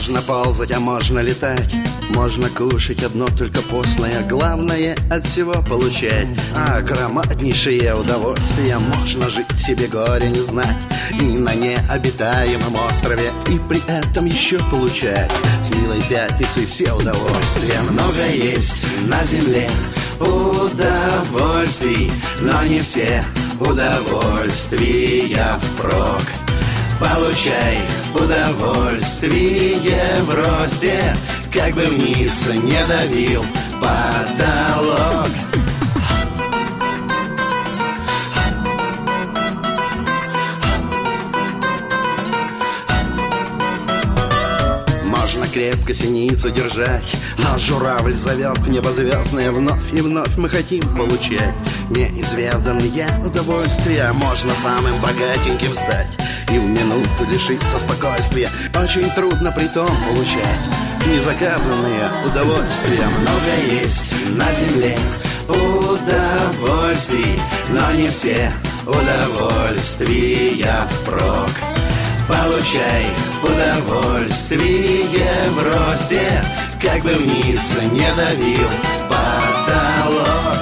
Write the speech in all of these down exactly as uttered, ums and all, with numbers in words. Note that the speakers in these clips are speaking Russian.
Можно ползать, а можно летать. Можно кушать одно только постное. Главное от всего получать а громаднейшее удовольствие. Можно жить себе горе не знать и на необитаемом острове, и при этом еще получать с милой пятницей все удовольствия. Много есть на земле удовольствий, но не все удовольствия впрок. Получай удовольствие в росте, как бы вниз не давил потолок. Можно крепко синицу держать, но журавль зовет в небо звездное. Вновь и вновь мы хотим получать неизведанные удовольствия. Можно самым богатеньким стать и в минуту лишиться спокойствия. Очень трудно при том получать незаказанные удовольствия. Много есть на земле удовольствий, но не все удовольствия впрок. Получай удовольствие в росте, как бы вниз не давил потолок.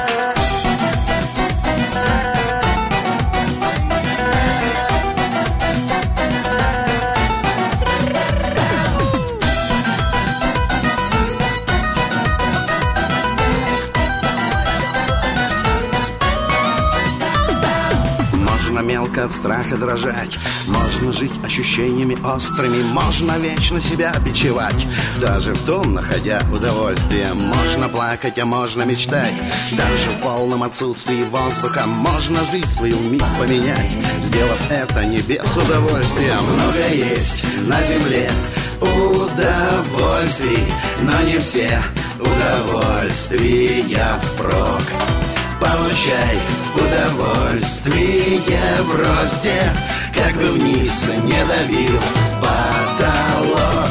Мелко от страха дрожать, можно жить ощущениями острыми, можно вечно себя бичевать, даже в том находя удовольствие. Можно плакать, а можно мечтать, даже в полном отсутствии воздуха. Можно жизнь свою миг поменять, сделав это не без удовольствия. Много есть на земле удовольствий, но не все удовольствия впрок. Получай удовольствие в росте, как бы вниз не давил потолок.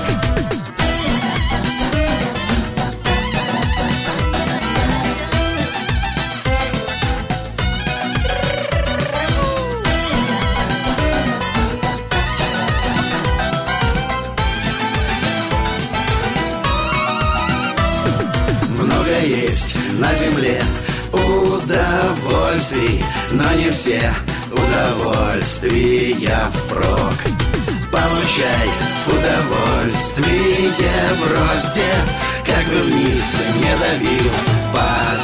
Много есть на земле удовольствий, но не все удовольствия впрок. Получай удовольствие в росте, как бы вниз не давил потолок.